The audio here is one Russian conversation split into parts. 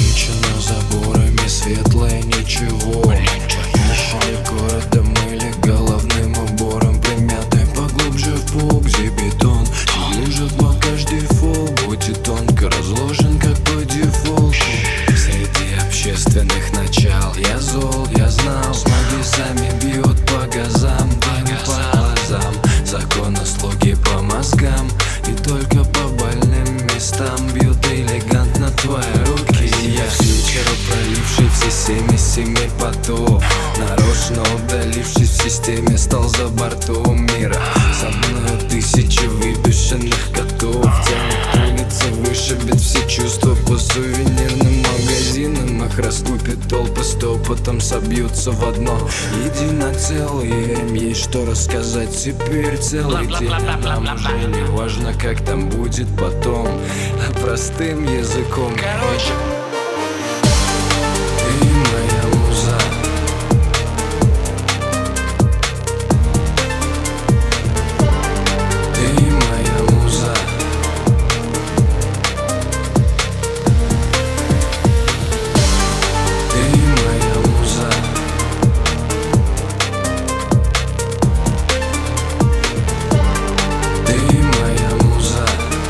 Отмечено заборами светлое ничего. Нищие города мыли головным убором. Примятый поглубже в пол, где бетон не лежит под каждый фол. Будет тонко разложен, как по дефолту. Среди общественных начал я зол, я знал. Ноги сами бьют по газам, дым по глазам. Законослуги по мозгам, и только по больным местам бьют элегантно твои руки. Я вечером проливший все 77 потов, нарочно удалившись в системе, стал за бортом мира. Со мною тысячи выбешенных котов. Тянут улицы, вышибет все чувства по сувенирным магазинам. Их раскупит толпы, стопотом собьются в одно единоцелое. Им есть что рассказать теперь целый день. Нам уже не важно, как там будет потом, а простым языком. Короче, ты моя муза. Ты моя муза. Ты моя муза. Ты моя муза.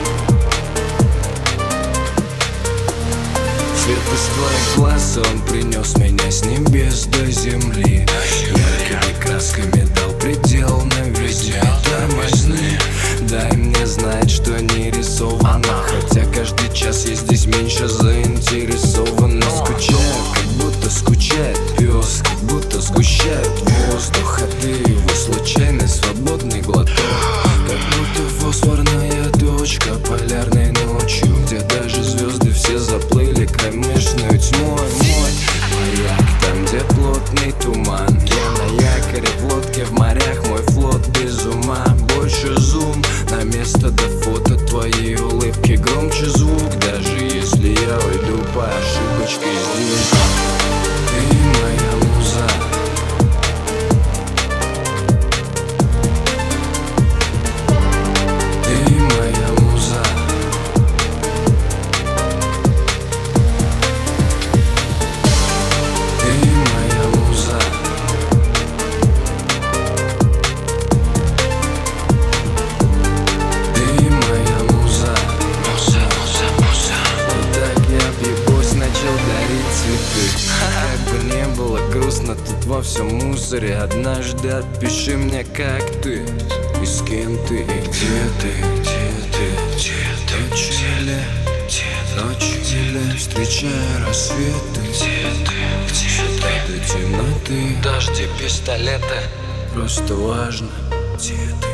Свет из твоих глаз, он принес меня с небес до земли. Яркими красками дал предел на весь мир. Тормозни, дай мне знать, что не рисовано. Хотя каждый час я здесь меньше заинтересован. Скучаю, как будто скучает пес, как будто сгущает воздух, а ты его случайный свободный глоток. Как будто фосфорная точка полярной ночью, где даже звезды все заплыли кромешную тьмой. Мой маяк, там где плотный туман. Я на якоре в лодке в морях, мой флот без ума. Больше зум на место до фото твоей улыбки. Громче звук, даже если я уйду по ошибочке здесь. Ты моя муза. Ты моя муза. Ты моя муза. Ты моя муза. Муза, муза, муза. Вот так я объебусь, начал дарить цветы. Как бы не было грустно тут во всем мусоре, однажды отпиши мне, как ты и с кем ты, и где ты, где ты, где ты, ночью, ночью, встречая рассветы, где ты, до темноты, дожди, пистолеты, просто важно, где ты.